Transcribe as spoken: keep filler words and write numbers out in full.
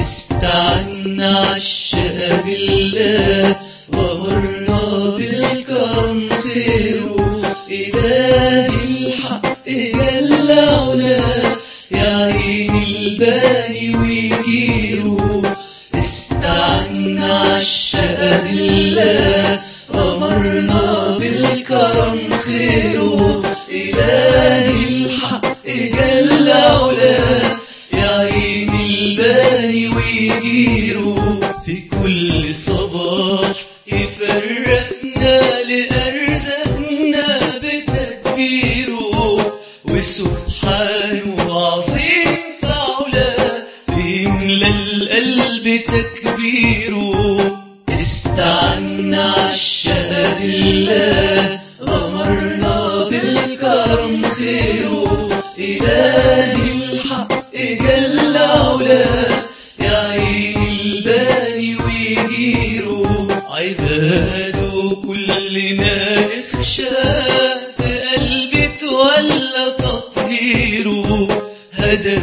استعنا عالشقى بالله وأمرنا بالكرم خيره. إلهي الحق جل علاه يعين الباني ويجيره. استعنا عالشقى بالله أمرنا بالكرم خيره. إلهي الحق جل علاه يعين الباني ويجيره. في كل صباح يفرقنا لأرزقنا بتدبيره. وسبحانه عظيم في علاه بيملى القلب تكبيره. استعنا عالشقى بالله أمرنا بالكرم خيره. إلهي الحق جل علاه يعين الباني ويجيره. عباده كلنا نخشى في قلبي تولى تطهيره. هدى